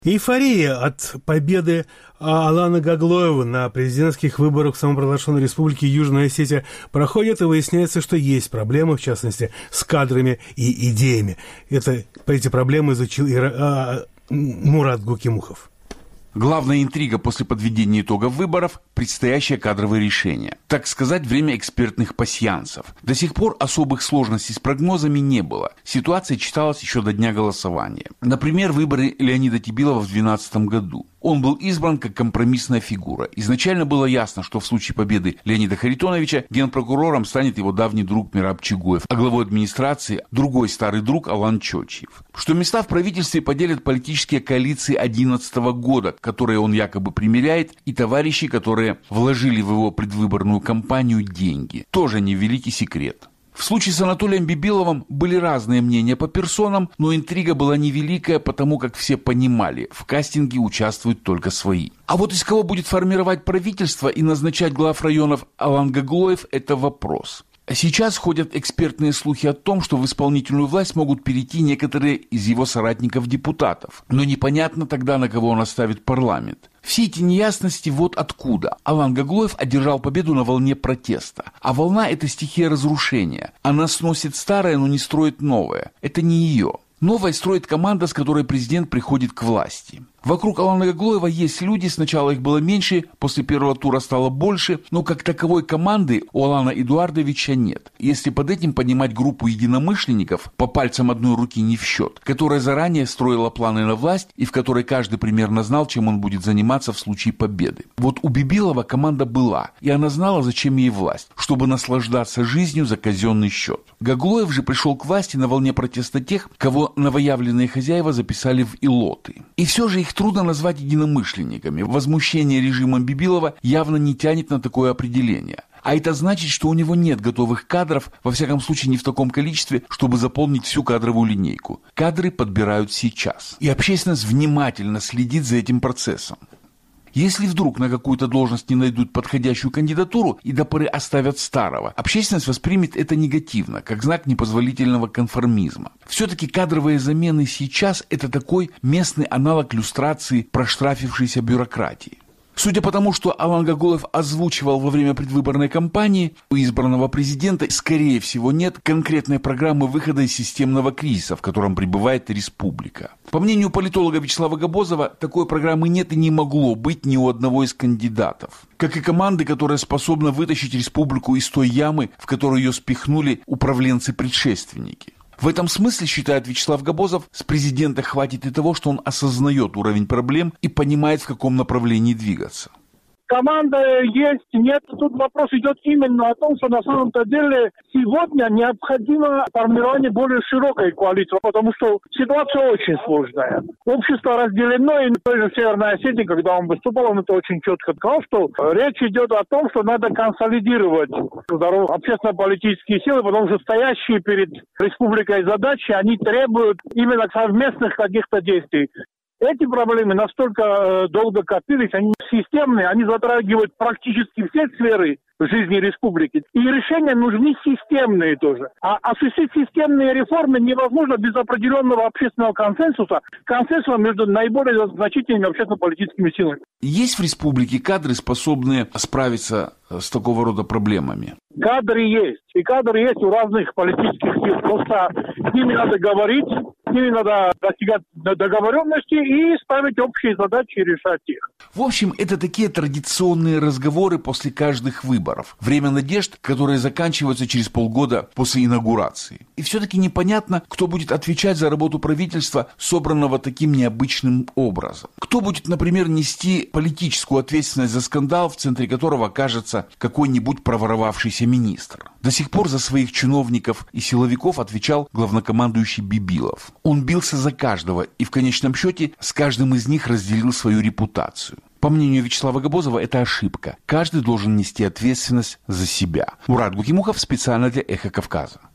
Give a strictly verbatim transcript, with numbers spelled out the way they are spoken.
Эйфория от победы Алана Гаглоева на президентских выборах в самопровозглашенной республике Южная Осетия проходит, и выясняется, что есть проблемы, в частности, с кадрами и идеями. Это, эти проблемы изучил и, а, Мурат Гукимухов. Главная интрига после подведения итогов выборов – предстоящее кадровое решение. Так сказать, время экспертных пасьянсов. До сих пор особых сложностей с прогнозами не было. Ситуация читалась еще до дня голосования. Например, выборы Леонида Тибилова в две тысячи двенадцатом году. Он был избран как компромиссная фигура. Изначально было ясно, что в случае победы Леонида Харитоновича генпрокурором станет его давний друг Мераб Чугуев, а главой администрации – другой старый друг Алан Чотчиев. Что места в правительстве поделят политические коалиции две тысячи одиннадцатого года, которые он якобы примеряет, и товарищи, которые вложили в его предвыборную кампанию деньги. Тоже не великий секрет. В случае с Анатолием Бибиловым были разные мнения по персонам, но интрига была невеликая, потому как все понимали, в кастинге участвуют только свои. А вот из кого будет формировать правительство и назначать глав районов Алан Гаглоев – это вопрос. Сейчас ходят экспертные слухи о том, что в исполнительную власть могут перейти некоторые из его соратников-депутатов. Но непонятно тогда, на кого он оставит парламент. Все эти неясности вот откуда. Алан Гаглоев одержал победу на волне протеста. А волна – это стихия разрушения. Она сносит старое, но не строит новое. Это не ее. Новое строит команда, с которой президент приходит к власти. Вокруг Алана Гаглоева есть люди, сначала их было меньше, после первого тура стало больше, но как таковой команды у Алана Эдуардовича нет. Если под этим понимать группу единомышленников, по пальцам одной руки не в счет, которая заранее строила планы на власть и в которой каждый примерно знал, чем он будет заниматься в случае победы. Вот у Бибилова команда была, и она знала, зачем ей власть, чтобы наслаждаться жизнью за казенный счет. Гаглоев же пришел к власти на волне протеста тех, кого новоявленные хозяева записали в илоты. И все же их трудно назвать единомышленниками. Возмущение режимом Бибилова явно не тянет на такое определение. А это значит, что у него нет готовых кадров, во всяком случае не в таком количестве, чтобы заполнить всю кадровую линейку. Кадры подбирают сейчас. И общественность внимательно следит за этим процессом. Если вдруг на какую-то должность не найдут подходящую кандидатуру и до поры оставят старого, общественность воспримет это негативно, как знак непозволительного конформизма. Все-таки кадровые замены сейчас – это такой местный аналог люстрации проштрафившейся бюрократии. Судя по тому, что Алан Гаглоев озвучивал во время предвыборной кампании, у избранного президента, скорее всего, нет конкретной программы выхода из системного кризиса, в котором пребывает республика. По мнению политолога Вячеслава Габозова, такой программы нет и не могло быть ни у одного из кандидатов. Как и команды, которая способна вытащить республику из той ямы, в которую ее спихнули управленцы-предшественники. В этом смысле, считает Вячеслав Габозов, с президента хватит и того, что он осознает уровень проблем и понимает, в каком направлении двигаться. Команда есть, нет. Тут вопрос идет именно о том, что на самом-то деле сегодня необходимо формирование более широкой коалиции, потому что ситуация очень сложная. Общество разделено, и той же Северной Осетии, когда он выступал, он это очень четко сказал, что речь идет о том, что надо консолидировать здоровые общественно-политические силы, потому что стоящие перед республикой задачи, они требуют именно совместных каких-то действий. Эти проблемы настолько э, долго копились, они системные, они затрагивают практически все сферы жизни республики. И решения нужны системные тоже. А осуществить системные реформы невозможно без определенного общественного консенсуса, консенсуса между наиболее значительными общественно-политическими силами. Есть в республике кадры, способные справиться с такого рода проблемами? Кадры есть. И кадры есть у разных политических сил. Просто с ними надо говорить, с ними надо достигать договоренности и ставить общие задачи и решать их. В общем, это такие традиционные разговоры после каждых выборов. Время надежд, которые заканчиваются через полгода после инаугурации. И все-таки непонятно, кто будет отвечать за работу правительства, собранного таким необычным образом. Кто будет, например, нести политическую ответственность за скандал, в центре которого окажется какой-нибудь проворовавшийся министр. До сих пор за своих чиновников и силовиков отвечал главнокомандующий Бибилов. Он бился за каждого и в конечном счете с каждым из них разделил свою репутацию. По мнению Вячеслава Габозова, это ошибка. Каждый должен нести ответственность за себя. Мурат Гукимухов специально для «Эхо Кавказа».